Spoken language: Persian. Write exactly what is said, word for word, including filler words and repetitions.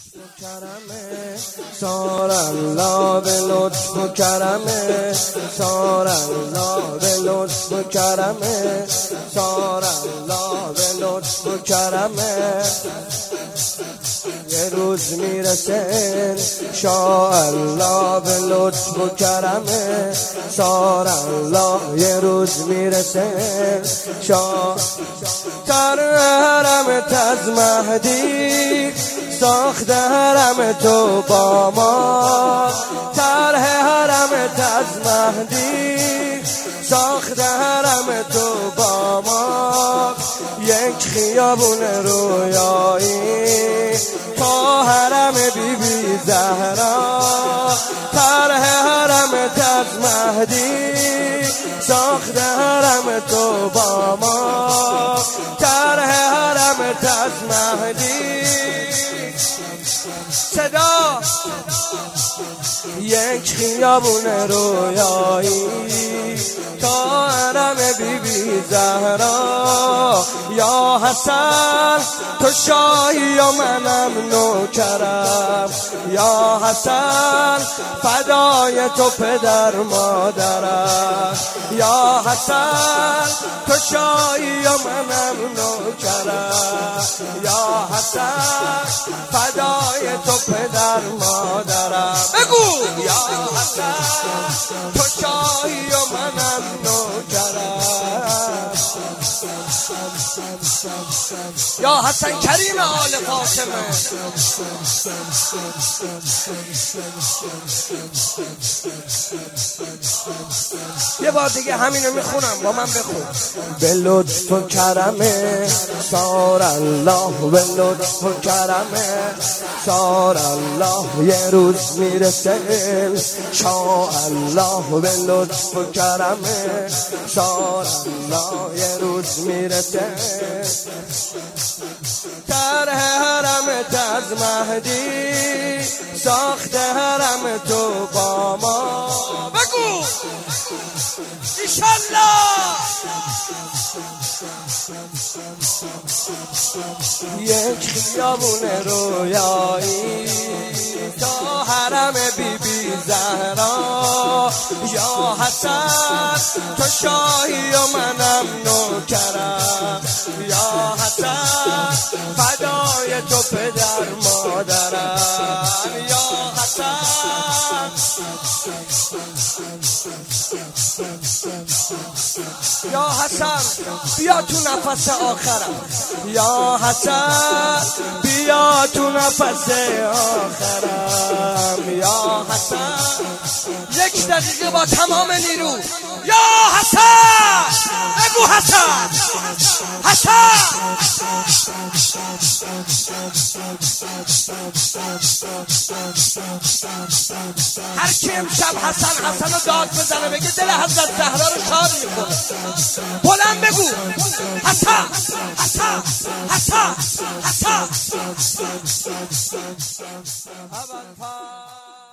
کرمه سار الله به لطف و کرمه سار الله به لطف و کرمه سار الله به لطف و کرمه یه روز میرسه انشاءالله به لطف و کرمه سار الله یه روز میرسه شا در حرمت از مهدی ساخت حرم تو با ما طرح حرمت از مهدی ساخت حرم تو با ما یک خیابون رویایی تا حرم بی بی زهرا طرح حرمت از مهدی ساخت حرم تو با ما طرح حرمت از مهدی صدا یک خیابون رویایی تا حرم بی بی زهرا یا حسن تو شاهی و منم نوکرم یا حسن فدای تو پدر مادرم یا حسن تو شاهی و منم نوکرم یا حسن فدای تو پدر مادرم بگو یا حسن تو شاهی و منم نوکرم یا حسن کریم آل فاطمه یه بار دیگه همینو میخونم با من بخون به لطف و کرمه سار الله به لطف و کرمه سار الله یه روز میرسه شاء الله به لطف و کرمه سار الله یه روز میرسه در حرمت از مهدی ساخت حرم تو با ما بگو ایشالله یک خیابون رویایی تا حرم بی بی زهرا یا حسن تو شاهی و منم نوکرم یا حسن فدای تو پدر مادرم یا حسن یا حسن بیا تو نفس آخرم یا حسن بیا تو نفس آخرم یا حسن یک دقیقه با تمام نیرو یا حسن بگو حسن حسن هر کی امشب حسن حسن رو داد بزنه بگه دل حضرت زهرا رو شاد میکنه بلند بگو حسن حسن حسن حسن